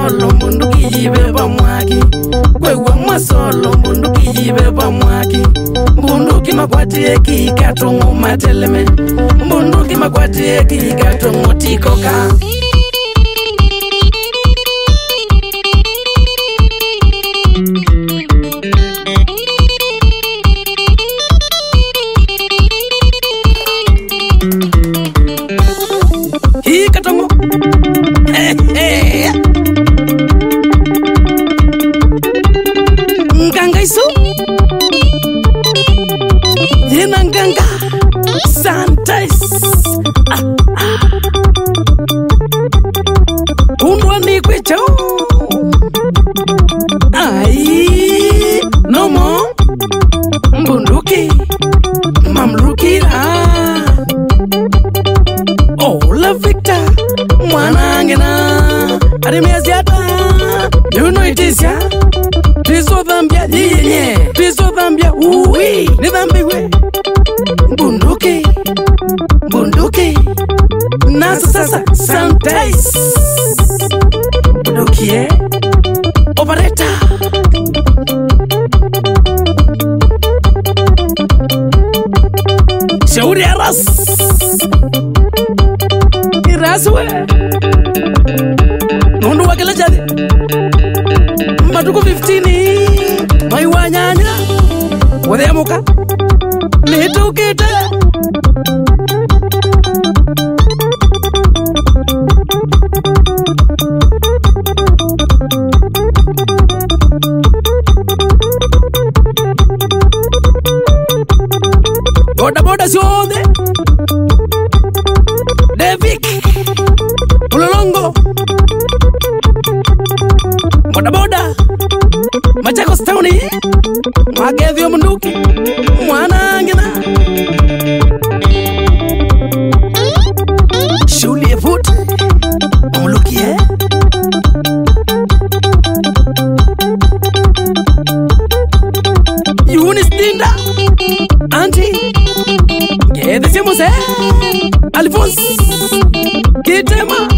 masolo bunduki ibe bamwaki wewe masolo bunduki ibe bamwaki bunduki makwati eki katongo mateleme bunduki makwati eki katongo tikoka Nganga Santais Undwa ni kwecho Ai Nomo Mbunduki Mamlukira Ola Victor Mwanangena Ademiaziata You know it is ya Tiso Zambia Nye Tiso Zambia Uwi Ni Zambi we Bunduki Nasa sasa Santais Bunduki Operator Shauri Aras Iraswe Nundu wakila jadi Matuku 15 Maiwa nyanya Wadea muka Nitu kita Boda siode Devik Ulolongo Boda Machakos Towni Mwagevyo Munduki Mwanangina Shuli Evut Umulukie Yunis Dinda Auntie Decimos Alfonso ¿Qué tema?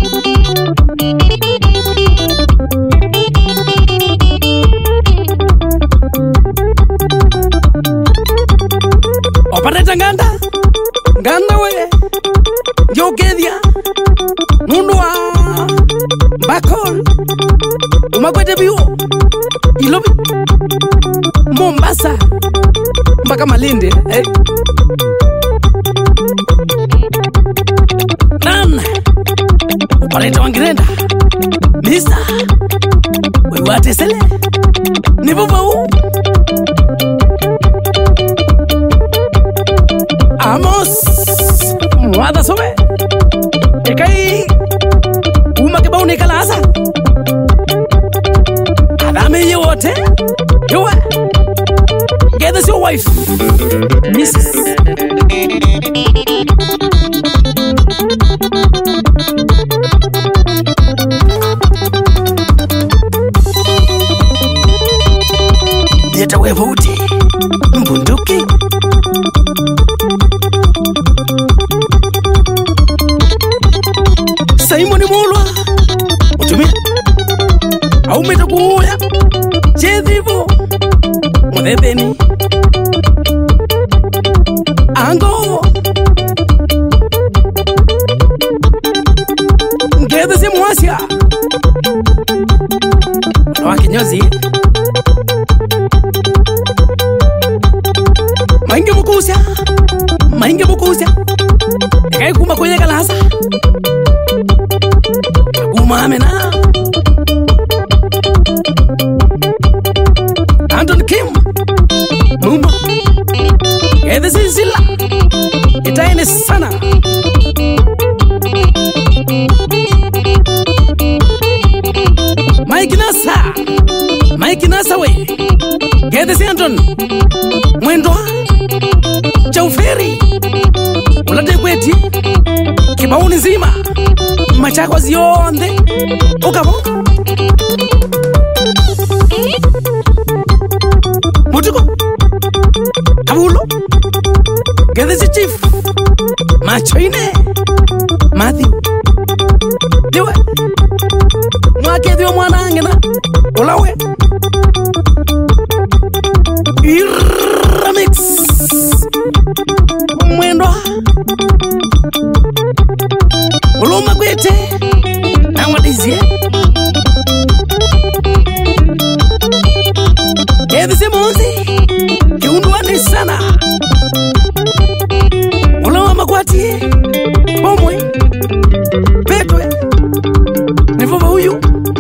Opareta Ganda we Yo Kedia Nundwa Bakol Umakwete Biu Ilobi Mombasa Mbaka Malindi Opareta Wangirenda Misa Wewate Sele Nivuvu Amos Mwada Sobe Ekai Umakebau Nikalasa Adame Yewote Yewe Get us your wife Mrs. Yeta wevuti Mbunduki Simoni Mulwa Utumia Aumeta kuya Chezivu Mudebeni Ango Ngeze si Mwasia Wakinyozi Mainge mukusia Ekai kuma kwenye kalasa Kuma amena Anton Kim Mumba Ede sisila Itaine sana Mike Nasa we Ede si Anton Mwendwa Chauferi Ulate kweti Kibauni zima Machakwa zionde Ukabo Mutuko Kabulo Gedesi chief Machoine Matthew Diwa kedio mwana ngena ulawe remix mwendo uluma kwete amadizie Evisi Monzi kiundwani sana ulama makwati pomwe petwe nivuva huyu